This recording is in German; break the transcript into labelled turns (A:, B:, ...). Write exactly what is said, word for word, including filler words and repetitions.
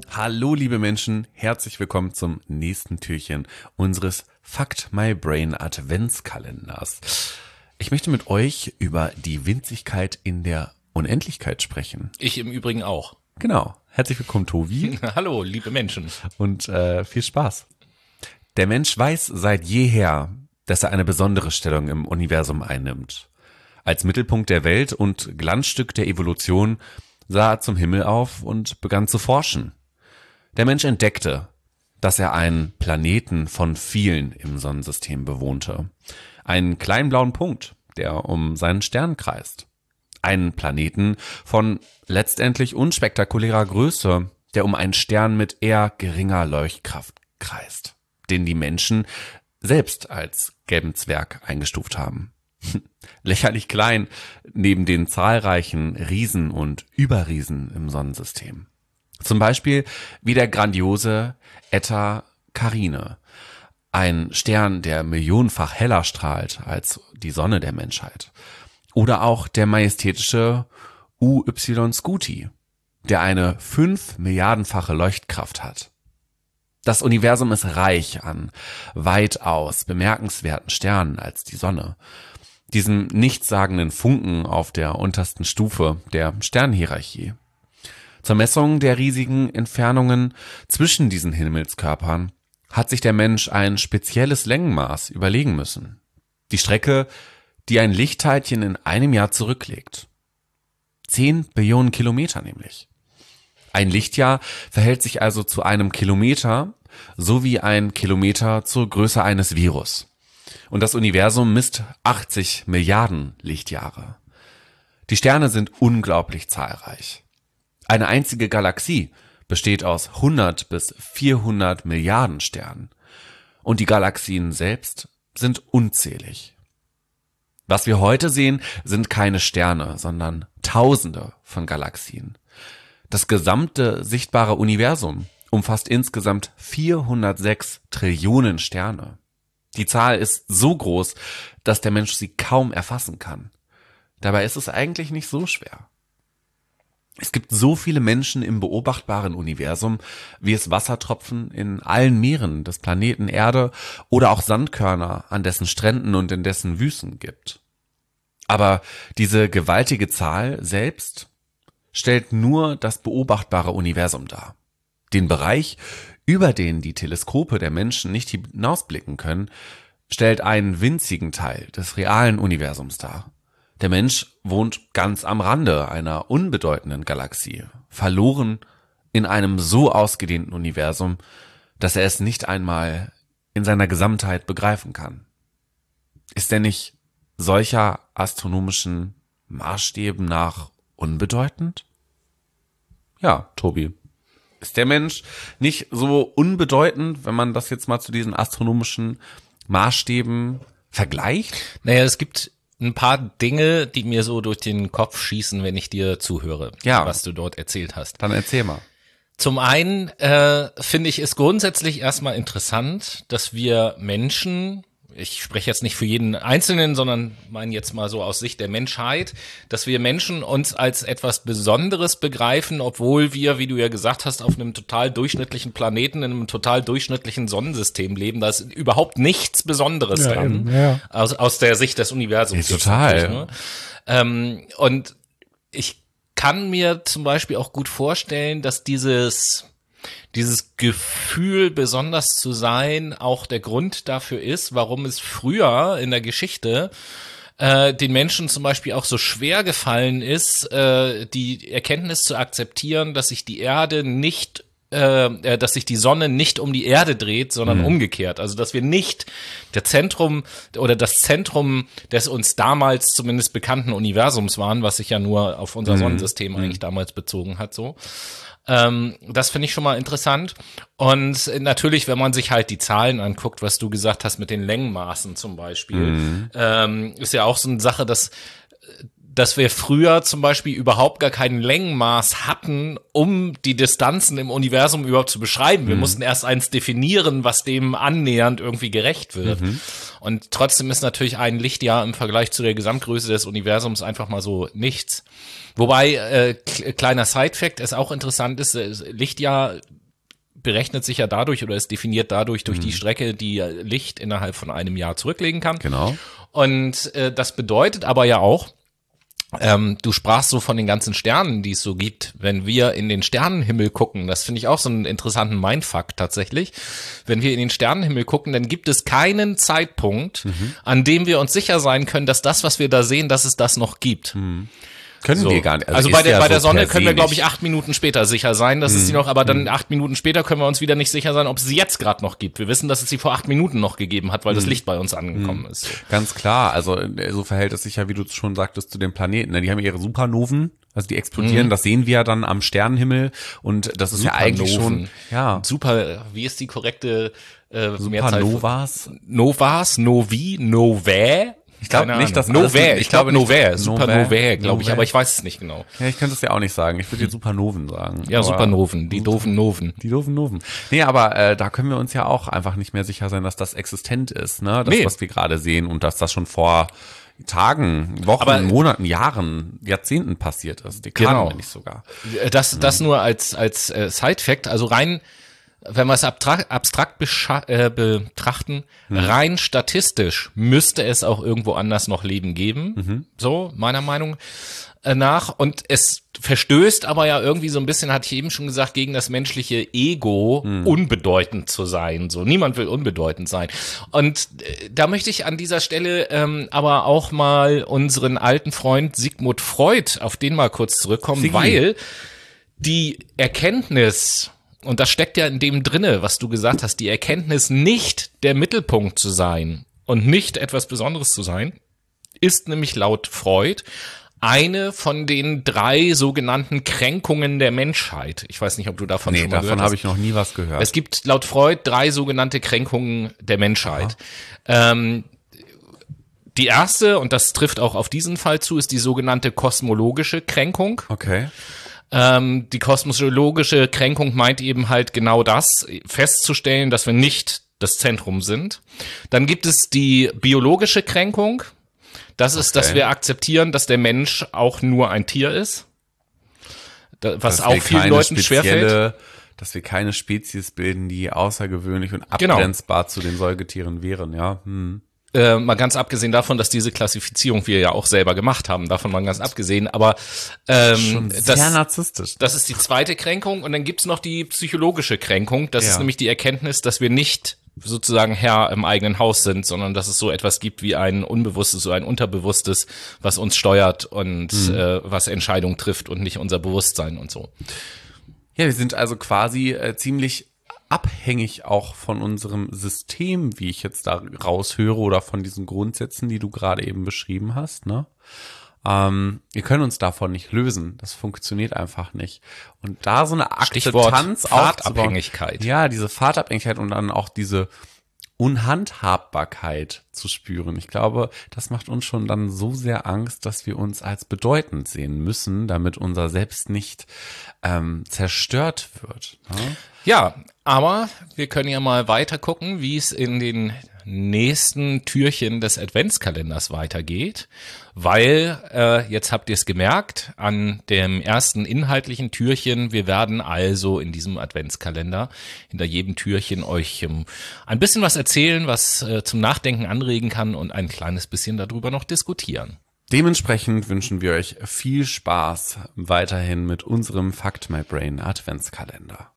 A: Hallo liebe Menschen, herzlich willkommen zum nächsten Türchen unseres Fact My Brain Adventskalenders. Ich möchte mit euch über die Winzigkeit in der Unendlichkeit sprechen.
B: Ich im Übrigen auch.
A: Genau. Herzlich willkommen, Tobi.
B: Hallo, liebe Menschen.
A: Und äh, viel Spaß. Der Mensch weiß seit jeher, dass er eine besondere Stellung im Universum einnimmt. Als Mittelpunkt der Welt und Glanzstück der Evolution sah er zum Himmel auf und begann zu forschen. Der Mensch entdeckte, dass er einen Planeten von vielen im Sonnensystem bewohnte. Einen kleinen blauen Punkt, der um seinen Stern kreist. Einen Planeten von letztendlich unspektakulärer Größe, der um einen Stern mit eher geringer Leuchtkraft kreist, den die Menschen selbst als gelben Zwerg eingestuft haben. Lächerlich klein neben den zahlreichen Riesen und Überriesen im Sonnensystem. Zum Beispiel wie der grandiose Eta Carinae, ein Stern, der millionenfach heller strahlt als die Sonne der Menschheit. Oder auch der majestätische U Y Scuti, der eine fünf Milliardenfache Leuchtkraft hat. Das Universum ist reich an weitaus bemerkenswerten Sternen als die Sonne, diesem nichtssagenden Funken auf der untersten Stufe der Sternenhierarchie. Zur Messung der riesigen Entfernungen zwischen diesen Himmelskörpern hat sich der Mensch ein spezielles Längenmaß überlegen müssen. Die Strecke, die ein Lichtteilchen in einem Jahr zurücklegt. Zehn Billionen Kilometer nämlich. Ein Lichtjahr verhält sich also zu einem Kilometer, so wie ein Kilometer zur Größe eines Virus. Und das Universum misst achtzig Milliarden Lichtjahre. Die Sterne sind unglaublich zahlreich. Eine einzige Galaxie besteht aus hundert bis vierhundert Milliarden Sternen. Und die Galaxien selbst sind unzählig. Was wir heute sehen, sind keine Sterne, sondern Tausende von Galaxien. Das gesamte sichtbare Universum umfasst insgesamt vierhundertsechs Trillionen Sterne. Die Zahl ist so groß, dass der Mensch sie kaum erfassen kann. Dabei ist es eigentlich nicht so schwer. Es gibt so viele Menschen im beobachtbaren Universum, wie es Wassertropfen in allen Meeren des Planeten Erde oder auch Sandkörner an dessen Stränden und in dessen Wüsten gibt. Aber diese gewaltige Zahl selbst stellt nur das beobachtbare Universum dar. Den Bereich, über den die Teleskope der Menschen nicht hinausblicken können, stellt einen winzigen Teil des realen Universums dar. Der Mensch wohnt ganz am Rande einer unbedeutenden Galaxie, verloren in einem so ausgedehnten Universum, dass er es nicht einmal in seiner Gesamtheit begreifen kann. Ist er nicht solcher astronomischen Maßstäben nach unbedeutend? Ja, Tobi. Ist der Mensch nicht so unbedeutend, wenn man das jetzt mal zu diesen astronomischen Maßstäben vergleicht?
B: Naja, es gibt ein paar Dinge, die mir so durch den Kopf schießen, wenn ich dir zuhöre,
A: ja,
B: was du dort erzählt hast.
A: Dann erzähl mal.
B: Zum einen äh, finde ich es grundsätzlich erstmal interessant, dass wir Menschen, ich spreche jetzt nicht für jeden Einzelnen, sondern meine jetzt mal so aus Sicht der Menschheit, dass wir Menschen uns als etwas Besonderes begreifen, obwohl wir, wie du ja gesagt hast, auf einem total durchschnittlichen Planeten, in einem total durchschnittlichen Sonnensystem leben. Da ist überhaupt nichts Besonderes
C: ja,
B: dran,
C: eben, ja.
B: aus, aus der Sicht des Universums.
A: Ja, total.
B: Ne? Ähm, und ich kann mir zum Beispiel auch gut vorstellen, dass dieses Dieses Gefühl, besonders zu sein, auch der Grund dafür ist, warum es früher in der Geschichte äh, den Menschen zum Beispiel auch so schwer gefallen ist, äh, die Erkenntnis zu akzeptieren, dass sich die Erde nicht äh, dass sich die Sonne nicht um die Erde dreht, sondern mhm. umgekehrt. Also, dass wir nicht der Zentrum oder das Zentrum des uns damals zumindest bekannten Universums waren, was sich ja nur auf unser mhm. Sonnensystem eigentlich mhm. damals bezogen hat, so. Ähm, das finde ich schon mal interessant. Und natürlich, wenn man sich halt die Zahlen anguckt, was du gesagt hast mit den Längenmaßen zum Beispiel, mhm. ähm, ist ja auch so eine Sache, dass dass wir früher zum Beispiel überhaupt gar kein Längenmaß hatten, um die Distanzen im Universum überhaupt zu beschreiben. Wir mhm. mussten erst eins definieren, was dem annähernd irgendwie gerecht wird. Mhm. Und trotzdem ist natürlich ein Lichtjahr im Vergleich zu der Gesamtgröße des Universums einfach mal so nichts. Wobei, äh, kleiner Side-Fact, es auch interessant ist, Lichtjahr berechnet sich ja dadurch oder ist definiert dadurch durch mhm. die Strecke, die Licht innerhalb von einem Jahr zurücklegen kann.
A: Genau.
B: Und äh, das bedeutet aber ja auch, Ähm, du sprachst so von den ganzen Sternen, die es so gibt. Wenn wir in den Sternenhimmel gucken, das finde ich auch so einen interessanten Mindfuck tatsächlich. Wenn wir in den Sternenhimmel gucken, dann gibt es keinen Zeitpunkt, mhm. an dem wir uns sicher sein können, dass das, was wir da sehen, dass es das noch gibt.
A: Mhm. Können
B: so.
A: wir gar nicht.
B: Also, also bei der, ja bei der so Sonne können wir, glaube ich, acht Minuten später sicher sein, dass hm. es sie noch, aber dann hm. acht Minuten später können wir uns wieder nicht sicher sein, ob es sie jetzt gerade noch gibt. Wir wissen, dass es sie vor acht Minuten noch gegeben hat, weil hm. das Licht bei uns angekommen hm. ist. So.
A: Ganz klar. Also so verhält es sich ja, wie du schon sagtest, zu den Planeten. Die haben ihre Supernoven, also die explodieren. Hm. Das sehen wir ja dann am Sternenhimmel. Und das ist Supernoven. Ja eigentlich schon, ja.
B: Super, wie ist die korrekte äh,
A: Supernovas?
B: Novas, Novi, Novae?
A: Ich glaube nicht, dass
B: Novae, ich glaube Novae, Supernovae, glaube ich, aber ich weiß es nicht genau.
A: Ja, ich könnte es ja auch nicht sagen. Ich würde jetzt Supernoven sagen.
B: Ja, Supernoven, die doofen Noven.
A: Die doofen Noven. Nee, aber äh, da können wir uns ja auch einfach nicht mehr sicher sein, dass das existent ist, ne? Das, nee. was wir gerade sehen und dass das schon vor Tagen, Wochen, aber, Monaten, Jahren, Jahrzehnten passiert ist. Dekaden, genau. wenn nicht sogar.
B: Das, das nur als als äh, Side-Fact, also rein wenn wir es abstrakt, abstrakt äh, betrachten, mhm. rein statistisch müsste es auch irgendwo anders noch Leben geben, mhm. so meiner Meinung nach. Und es verstößt aber ja irgendwie so ein bisschen, hatte ich eben schon gesagt, gegen das menschliche Ego, mhm. unbedeutend zu sein. So, niemand will unbedeutend sein. Und äh, da möchte ich an dieser Stelle ähm, aber auch mal unseren alten Freund Sigmund Freud, auf den mal kurz zurückkommen, Sigi. Weil die Erkenntnis, und das steckt ja in dem drinne, was du gesagt hast, die Erkenntnis, nicht der Mittelpunkt zu sein und nicht etwas Besonderes zu sein, ist nämlich laut Freud eine von den drei sogenannten Kränkungen der Menschheit. Ich weiß nicht, ob du davon nee, schon mal gehört hast. Nee, davon
A: habe ich noch nie was gehört.
B: Es gibt laut Freud drei sogenannte Kränkungen der Menschheit. Ähm, die erste, und das trifft auch auf diesen Fall zu, ist die sogenannte kosmologische Kränkung.
A: Okay.
B: Ähm, die kosmologische Kränkung meint eben halt genau das, festzustellen, dass wir nicht das Zentrum sind. Dann gibt es die biologische Kränkung. Das ist, okay. dass wir akzeptieren, dass der Mensch auch nur ein Tier ist. Da, was dass auch vielen Leuten schwerfällt.
A: Dass wir keine Spezies bilden, die außergewöhnlich und abgrenzbar genau. zu den Säugetieren wären, ja. Hm.
B: Äh, mal ganz abgesehen davon, dass diese Klassifizierung wir ja auch selber gemacht haben, davon mal ganz abgesehen, aber ähm,
A: schon sehr
B: das,
A: narzisstisch.
B: Das ist die zweite Kränkung und dann gibt's noch die psychologische Kränkung, das ja. ist nämlich die Erkenntnis, dass wir nicht sozusagen Herr im eigenen Haus sind, sondern dass es so etwas gibt wie ein Unbewusstes, so ein Unterbewusstes, was uns steuert und mhm. äh, was Entscheidungen trifft und nicht unser Bewusstsein und so.
A: Ja, wir sind also quasi äh, ziemlich abhängig auch von unserem System, wie ich jetzt da raushöre, oder von diesen Grundsätzen, die du gerade eben beschrieben hast, ne? Ähm, wir können uns davon nicht lösen. Das funktioniert einfach nicht. Und da so eine Akzeptanz
B: Fahrtabhängigkeit.
A: Ja, diese Fahrtabhängigkeit und dann auch diese Unhandhabbarkeit zu spüren. Ich glaube, das macht uns schon dann so sehr Angst, dass wir uns als bedeutend sehen müssen, damit unser Selbst nicht ähm, zerstört wird. Ne?
B: Ja, aber wir können ja mal weiter gucken, wie es in den nächsten Türchen des Adventskalenders weitergeht, weil, äh, jetzt habt ihr es gemerkt, an dem ersten inhaltlichen Türchen, wir werden also in diesem Adventskalender hinter jedem Türchen euch ähm, ein bisschen was erzählen, was äh, zum Nachdenken anregen kann und ein kleines bisschen darüber noch diskutieren.
A: Dementsprechend wünschen wir euch viel Spaß weiterhin mit unserem Fact My Brain Adventskalender.